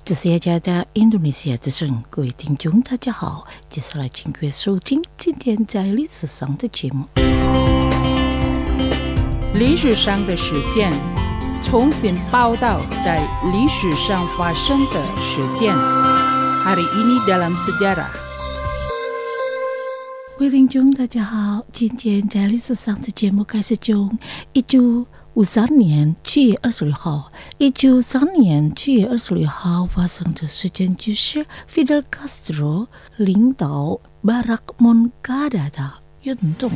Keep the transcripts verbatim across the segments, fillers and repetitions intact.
这是雅加达印度尼西亚之声，各位听众大家好，接下来请各位收听今天在历史上的节目。 历史上的事件，重新报道在历史上发生的事件。Hari ini dalam sejarah。 各位听众大家好，今天在历史上的节目开始从一九五三年七月二十六号，一九五三年七月二十六号发生的事件就是 Fidel Castro 领导巴拉克蒙卡达的运动。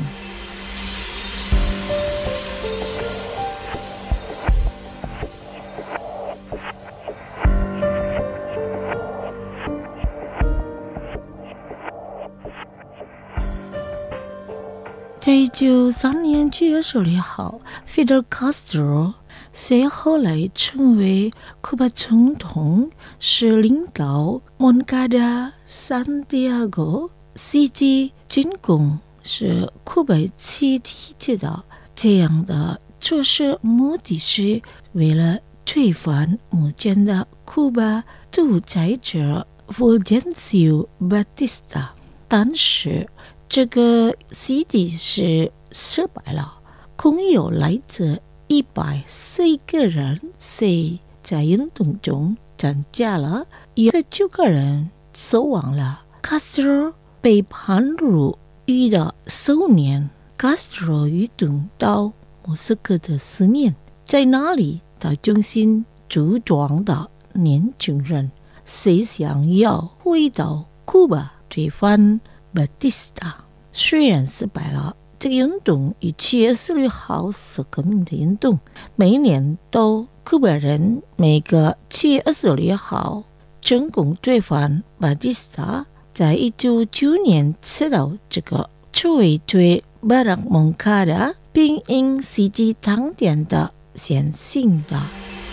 在一九三年七月二十六号 Fidel Castro 随后来成为库巴总统，是领导蒙卡达、圣地亚哥、西基进攻是库巴七体制的。这样的做事目的是为了推翻目前的库巴独裁者 Fulgencio Batista， 但是这个西地是失败了，共有来自一百四个人谁在运动中参加了，有九个人死亡了。Castro 被判入狱的数年， Castro 移动到莫斯科的四面，在那里他中心组装的年轻人谁想要回到库巴推翻巴蒂斯塔，虽然失败了，这个运动以七月二十六号是革命的运动，每年都库巴人每个七月二十六号成功推翻巴蒂斯塔。在一九九年知道这个摧毁巴拉克蒙卡达，并因袭击当天的显性的。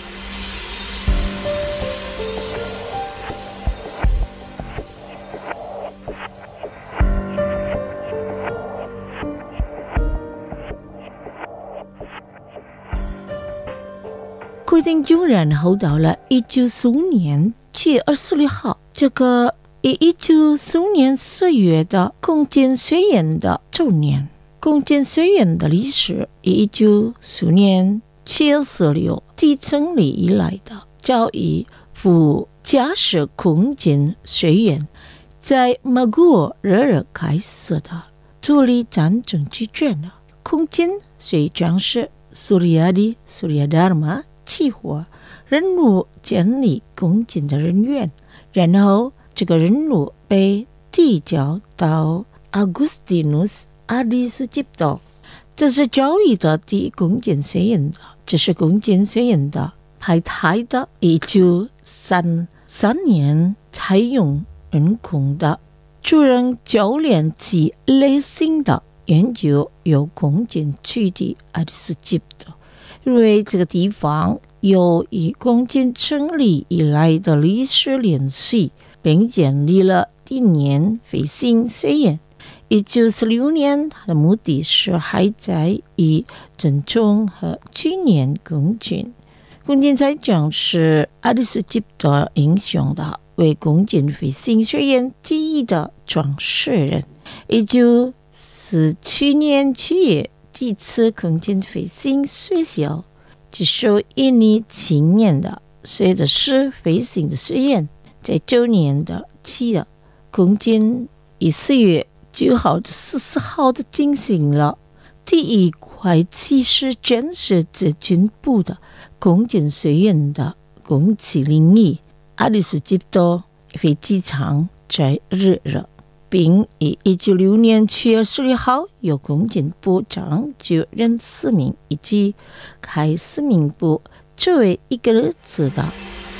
规定中然后到了一九四五年七月二十六号，这个以一九四五年四月的共建学院的周年。共建学院的历史以一九四五年七月二十六自成立以来的教育附加设共建学院，在马古尔热热开始的独立战争之前的共建学长是苏里亚的苏里亚达尔玛计划任务建立共建的人员，然后这个任务被递交到 Agustinus Ardisugipto， 这是教育的第一共建学院的，这是共建学院的还台的一九三三年采用人工的主人教练及类型的研究有共建区的 Ardisugipto，因为这个地方有以共建成立以来的历史联系，并建立了第一年飞行学院。一九四六年，它的目的是还在以尊重和纪念共建。共建在讲是阿里斯基的英雄的，为共建飞行学院第一的创始人。一九四七年七月，第一次共建飞行学校只受印尼青年的学的是飞行的学院，在九年的期的共建以四月九号至十四号的进行了第一块七十建设自军部的共建学院的工期领域，阿里斯基多飞机场在日热，并以一九六年七月十六号由共建部长就任市民以及开市民部作为一个日子的。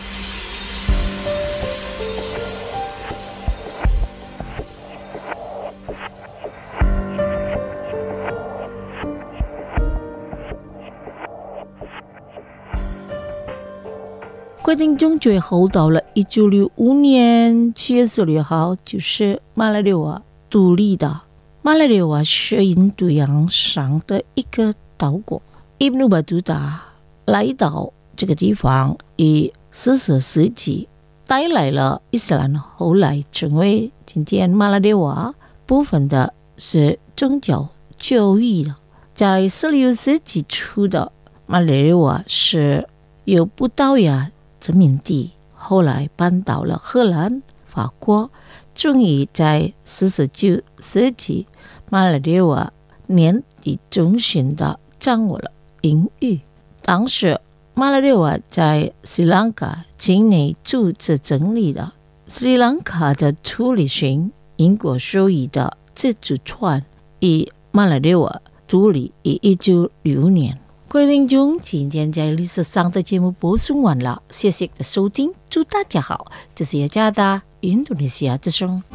规定中最后到了一九六五年七月十六号，就是马来留瓦独立的。马来留瓦是印度洋上的一个岛国，伊布努巴杜达来到这个地方以十四世纪带来了伊斯兰，后来成为今天马来列瓦部分的是宗教教育的。在十六世纪初的马来列瓦是由葡萄牙殖民地，后来搬到了荷兰、法国，终于在十九世纪马来列瓦年底中心的掌握了英语。当时马来列瓦在斯里兰卡境内组织整理了斯里兰卡的处理型英国手语的自主船，以马来列瓦独立于一九六五年。各位听众，今天在历史上的节目播送完了，谢谢的收听，祝大家好，这是雅加达印度尼西亚之声。